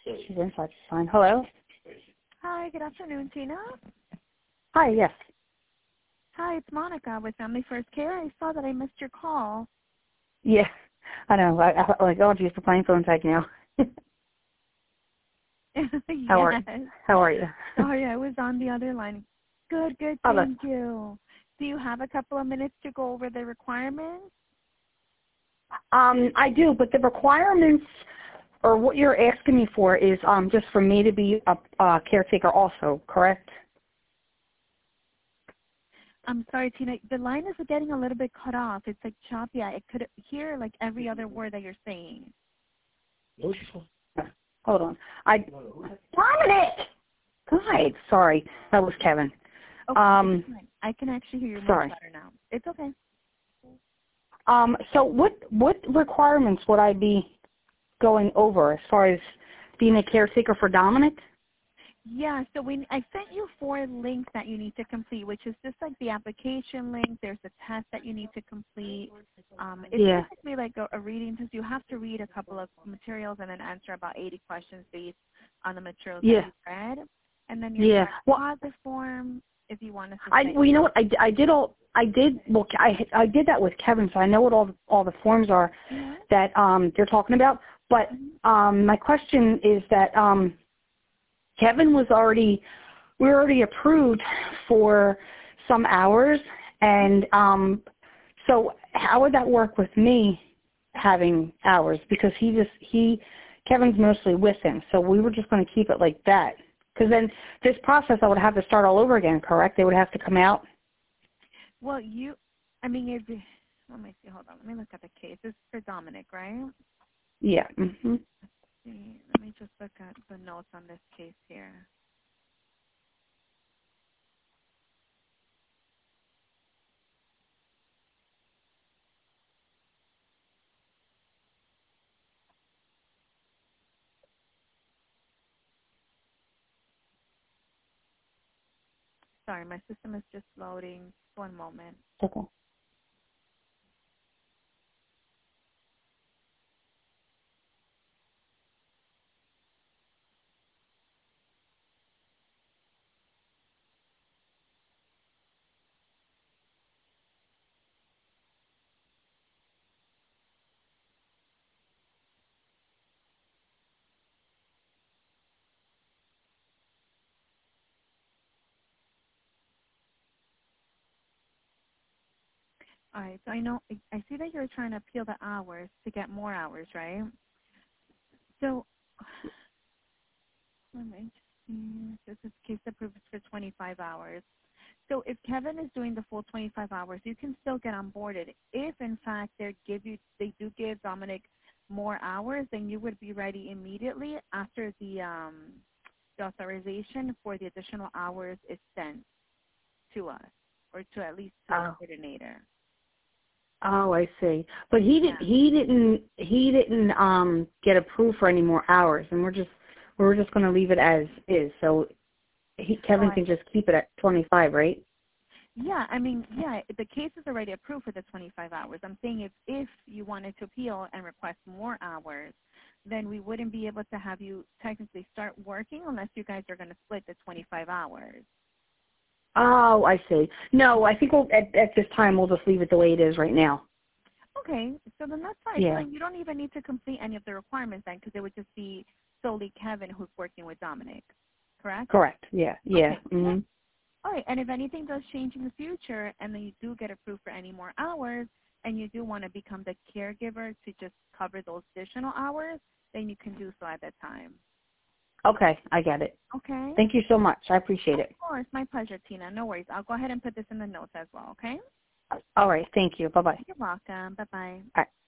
She's inside. She's fine. Hello? Hi, good afternoon, Tina. Hi, yes. Hi, it's Monica with Family First Care. I saw that I missed your call. Yeah, I know. I like, oh, geez, we're playing phone tag now. Yes. How are you? Sorry, I was on the other line. Good, thank you. Do you have a couple of minutes to go over the requirements? I do, but the requirements, or what you're asking me for, is just for me to be a caretaker also, correct? I'm sorry, Tina. The line is getting a little bit cut off. It's like choppy. I could hear like every other word that you're saying. Hold on. Dominic! God, sorry. That was Kevin. Okay, I can actually hear you much better now. It's okay. So what requirements would I be going over as far as being a caretaker for Dominic? Yeah, so I sent you 4 links that you need to complete, which is just like the application link. There's a test that you need to complete. It's basically like a reading test. You have to read a couple of materials and then answer about 80 questions based on the materials that you read. And then your deposit form, if you want to. Well, you know what? I did that with Kevin, so I know what all the forms are that they're talking about. But my question is that Kevin we were already approved for some hours, and so how would that work with me having hours? Because Kevin's mostly with him, so we were just going to keep it like that. Because then this process I would have to start all over again, correct? They would have to come out? Well, let me see, hold on. Let me look at the case. This is for Dominic, right? Yeah. Let me just look at the notes on this case here. Sorry, my system is just loading. One moment. Okay. All right, so I see that you're trying to appeal the hours to get more hours, right? So let me just see. This is case approved for 25 hours. So if Kevin is doing the full 25 hours, you can still get onboarded. If in fact they do give Dominic more hours, then you would be ready immediately after the authorization for the additional hours is sent to us, or to at least to the coordinator. Oh, I see. But he didn't get approved for any more hours, and we're just going to leave it as is. So Kevin can just keep it at 25, right? Yeah, the case is already approved for the 25 hours. I'm saying if you wanted to appeal and request more hours, then we wouldn't be able to have you technically start working unless you guys are going to split the 25 hours. Oh, I see. No, I think at this time we'll just leave it the way it is right now. Okay, so then that's fine. Yeah. So you don't even need to complete any of the requirements then, because it would just be solely Kevin who's working with Dominic, correct? Correct. Yeah. Yeah. Okay. Mm-hmm. All right, and if anything does change in the future and then you do get approved for any more hours and you do want to become the caregiver to just cover those additional hours, then you can do so at that time. Okay, I get it. Okay. Thank you so much. I appreciate it. Of course, my pleasure, Tina. No worries. I'll go ahead and put this in the notes as well, okay? All right, thank you. Bye-bye. You're welcome. Bye-bye. All right.